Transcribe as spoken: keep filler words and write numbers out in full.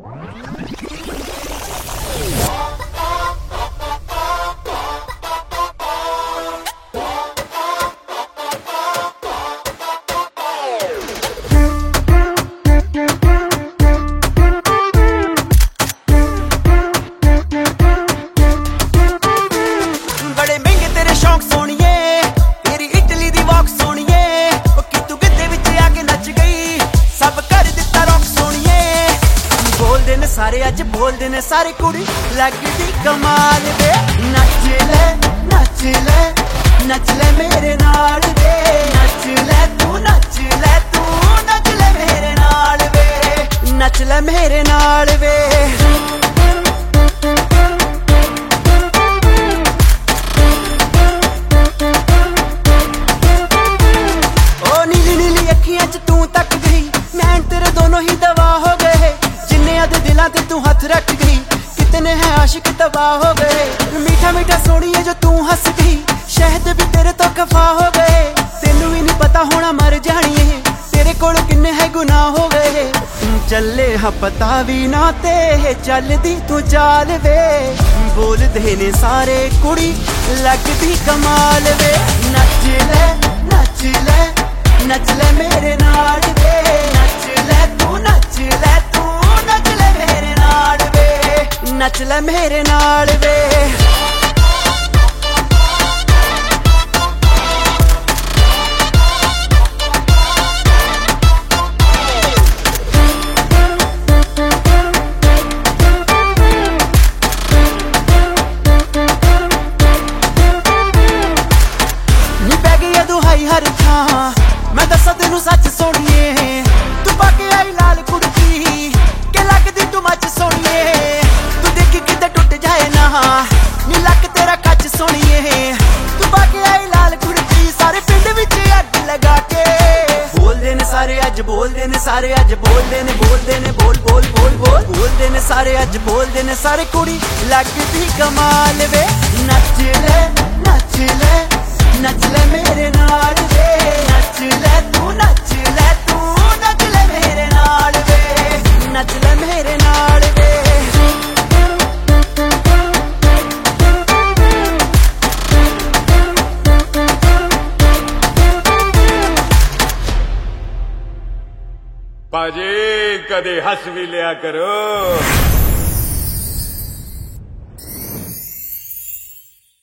सारे अज बोलदे ने सारी कुड़ी लगदी कमाल वे। नच ले नच ले नच ले मेरे नाल वे। नच ले तू नच ले तू नच ले मेरे नाल वे। नच ले मेरे नाल वे। ओ नीली नीली अखियां च तू तक गई, मैं तेरे दोनों ही दवा हो गए। दिला ते तू हाथ रख गई, कितने हैं आशिक तबाह हो गए। मीठा मीठा सोनिए जो तू हंस गई, शहद भी तेरे तो खफा हो गए। तेनू भी नहीं पता होना मर जानी है, तेरे कोल किन्ने है गुनाह हो गए। चले हा पता भी ना ते चलदी तू चाल वे। बोलदे ने सारे कुड़ी लगदी कमाल वे। नच ले नच ले नच ले मेरे नाल वे। नच ले तू नच ले तू नच ले मेरे नाल वे। नच ले मेरे नाल वे। नी पै गई दुहाई हर थां, मैं दसा तेनू सच सोनिए। तू पाके आई लाल कुर्ती के लगदी तू मच सोनिए। तू देखी किते टुट जाए ना नी लक तेरा कच सोनिए। तू पाके आई लाल कुर्ती सारे पिंड विच अग लगा के। बोलदे ने सारे अज बोलदे ने सारे अज बोलदे ने बोलदे ने बोल बोल बोल बोल बोलदे ने सारे अज बोलदे ने सारे कुड़ी लगदी कमाल वे। नच ले नच ले नच ले मेरे नाल वे। नच ले तू नच ले तू नच ले मेरे नाल वे। नच ले मेरे नाल वे। पाजी कदे हस भी लिया करो।